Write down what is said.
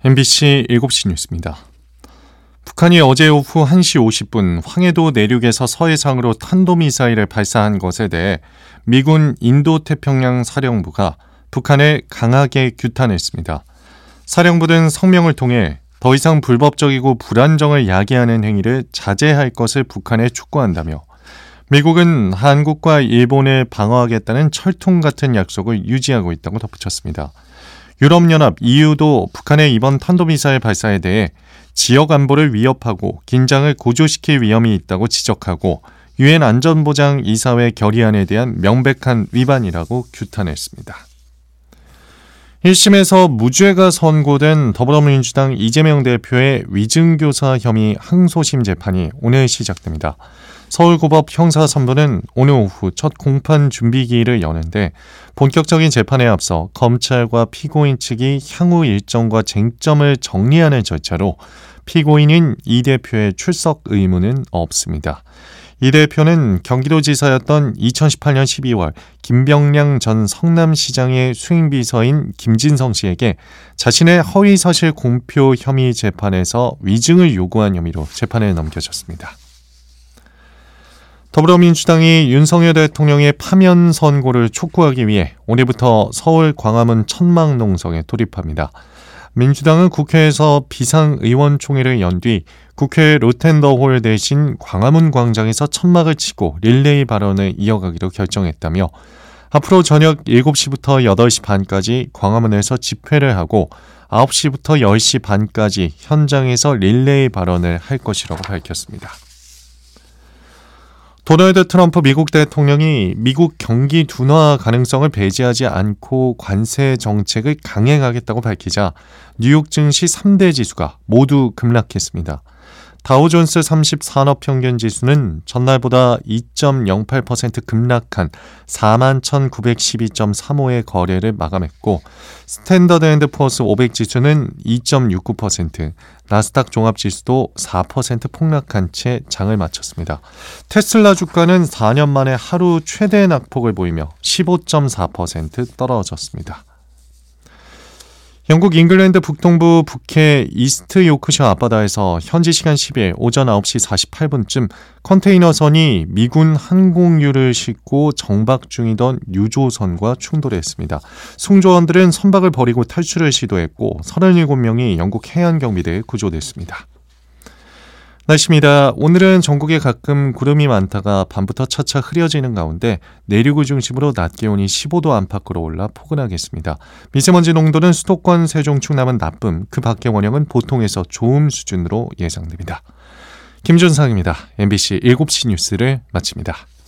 MBC 7시 뉴스입니다. 북한이 어제 오후 1시 50분 황해도 내륙에서 서해상으로 탄도미사일을 발사한 것에 대해 미군 인도태평양 사령부가 북한을 강하게 규탄했습니다. 사령부는 성명을 통해 더 이상 불법적이고 불안정을 야기하는 행위를 자제할 것을 북한에 촉구한다며 미국은 한국과 일본을 방어하겠다는 철통 같은 약속을 유지하고 있다고 덧붙였습니다. 유럽연합 EU도 북한의 이번 탄도미사일 발사에 대해 지역 안보를 위협하고 긴장을 고조시킬 위험이 있다고 지적하고 유엔 안전보장 이사회 결의안에 대한 명백한 위반이라고 규탄했습니다. 1심에서 무죄가 선고된 더불어민주당 이재명 대표의 위증교사 혐의 항소심 재판이 오늘 시작됩니다. 서울고법 형사3부는 오늘 오후 첫 공판 준비기일을 여는데 본격적인 재판에 앞서 검찰과 피고인 측이 향후 일정과 쟁점을 정리하는 절차로 피고인인 이 대표의 출석 의무는 없습니다. 이 대표는 경기도지사였던 2018년 12월 김병량 전 성남시장의 수행비서인 김진성 씨에게 자신의 허위사실 공표 혐의 재판에서 위증을 요구한 혐의로 재판에 넘겨졌습니다. 더불어민주당이 윤석열 대통령의 파면 선고를 촉구하기 위해 오늘부터 서울 광화문 천막농성에 돌입합니다. 민주당은 국회에서 비상의원총회를 연 뒤 국회 로텐더홀 대신 광화문 광장에서 천막을 치고 릴레이 발언을 이어가기로 결정했다며 앞으로 저녁 7시부터 8시 반까지 광화문에서 집회를 하고 9시부터 10시 반까지 현장에서 릴레이 발언을 할 것이라고 밝혔습니다. 도널드 트럼프 미국 대통령이 미국 경기 둔화 가능성을 배제하지 않고 관세 정책을 강행하겠다고 밝히자 뉴욕 증시 3대 지수가 모두 급락했습니다. 다우존스 30 산업평균지수는 전날보다 2.08% 급락한 41,912.35의 거래를 마감했고 스탠더드앤드푸어스 500지수는 2.69%, 나스닥 종합지수도 4% 폭락한 채 장을 마쳤습니다. 테슬라 주가는 4년 만에 하루 최대 낙폭을 보이며 15.4% 떨어졌습니다. 영국 잉글랜드 북동부 북해 이스트 요크셔 앞바다에서 현지 시간 10일 오전 9시 48분쯤 컨테이너선이 미군 항공유를 싣고 정박 중이던 유조선과 충돌했습니다. 승조원들은 선박을 버리고 탈출을 시도했고 37명이 영국 해안경비대에 구조됐습니다. 날씨입니다. 오늘은 전국에 가끔 구름이 많다가 밤부터 차차 흐려지는 가운데 내륙을 중심으로 낮 기온이 15도 안팎으로 올라 포근하겠습니다. 미세먼지 농도는 수도권, 세종, 충남은 나쁨, 그 밖의 원형은 보통에서 좋음 수준으로 예상됩니다. 김준상입니다. MBC 7시 뉴스를 마칩니다.